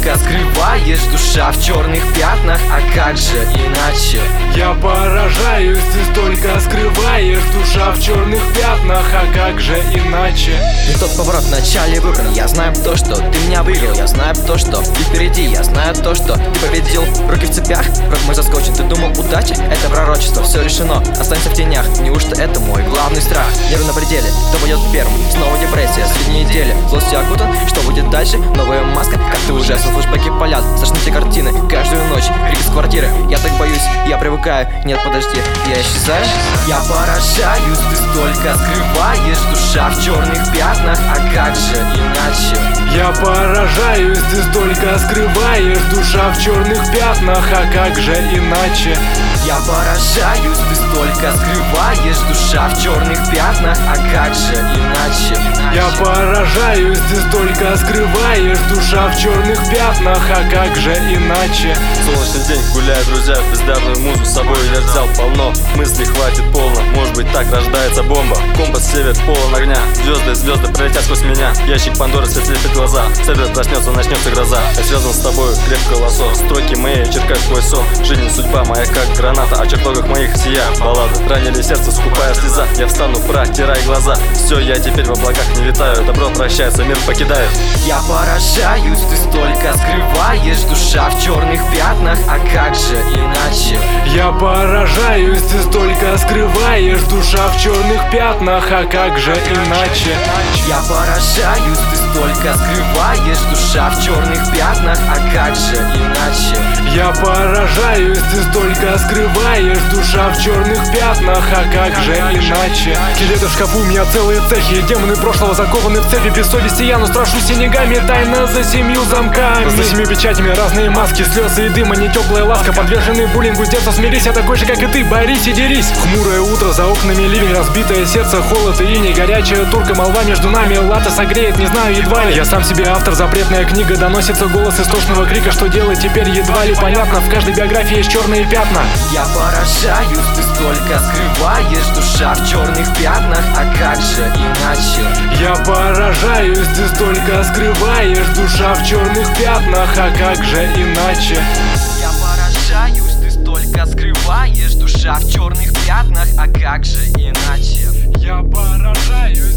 столько скрываешь, душа в черных пятнах, а как же иначе? Я поражаюсь, ты столько скрываешь, душа в черных пятнах, а как же иначе? Не тот поворот в начале выбран. Я знаю то, что ты меня выиграл. Я знаю то, что ты впереди. Я знаю то, что ты победил. Руки в цепях, рот мой заскочен. Ты думал, удача — это пророчество. Все решено, останься в тенях. Неужто это мой главный страх? Нервы на пределе, кто пойдет первым? Снова депрессия, среди недели. Злостью окутан, что будет дальше? Новая маска, как ты ужасен. Флешбеки палят, сошните картины. Каждую ночь, крик из квартиры. Я так боюсь, я привыкаю. Нет, подожди, я исчезаю. Я поражаюсь, ты столько скрываешь, душа в черных пятнах, а как же иначе? Я поражаюсь, ты столько скрываешь, душа в черных пятнах, а как же иначе? Я поражаюсь, ты столько скрываешь, душа в черных пятнах, а как же иначе? Я поражаюсь, ты столько скрываешь, душа в черных пятнах, а как же иначе? Солнечный день, гуляю, друзья, бездарную музыку с собой я взял полно. Мыслей хватит полно, может быть так рождается бомба. Компас север полон огня, звезды пролетят сквозь меня. Ящик Пандоры слепит глаза, север проснется, начнется гроза. Я связан с тобой, крепкое лосо, строки мои я черкаю сквозь сон. Жизнь, судьба моя как граната, о чертогах моих сия баллады. Ранили сердце, скупая слеза, я встану, протирай глаза. Все, я теперь в облаках не летаю, добро прощается, мир покидает. Я поражаюсь, ты столько скрываешь, душа в черных пятнах, а как же иначе? Я поражаюсь, ты столько скрываешь, душа в черных пятнах, а как же иначе? Я поражаюсь, ты столько скрываешь, душа в черных пятнах, а как же иначе? Я поражаюсь, ты столько скрываешь, душа в черных пятнах, а как же иначе? Скелеты в шкафу, у меня целые цехи, демоны прошлого закованы в цепи. Без совести я, но страшусь синегами, тайна за 7 замками. За 7 печатями разные маски, слезы и дыма, не теплая ласка. Подверженный буллингу, с детства смирись, я такой же, как и ты, борись и дерись. Хмурое утро, за окнами ливень, разбитое сердце, холод и иней. Горячая турка, молва между нами, лата согреет, не знаю, едва ли. Я сам себе автор, запретная книга, доносится голос истошного крика. Что делать теперь, едва ли понятно, в каждой биографии есть черные пятна. Я поражаюсь, ты столько скрываешь, душа в черных пятнах, а как же иначе? Я поражаюсь, ты столько скрываешь, душа в черных пятнах, а как же иначе? Я поражаюсь, ты столько скрываешь, душа в черных пятнах, а как же иначе? Я поражаюсь.